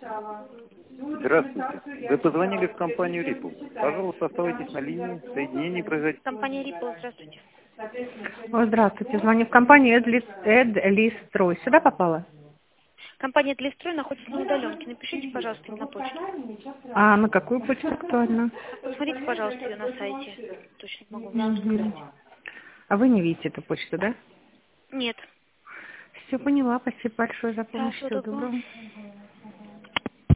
Здравствуйте. Вы позвонили в компанию Ripple. Пожалуйста, оставайтесь на линии. Соединение произойдет. Компания Ripple, здравствуйте. О, здравствуйте. Звоню в компанию Эдлистрой. Сюда попала? Компания Длистрой находится на удаленке. Напишите, пожалуйста, им на почту. А на какую почту актуально? Посмотрите, пожалуйста, ее на сайте. Точно могу вам сказать. А вы не видите эту почту, да? Нет. Все поняла. Спасибо большое за Да, помощь. всего Всего доброго. доброго.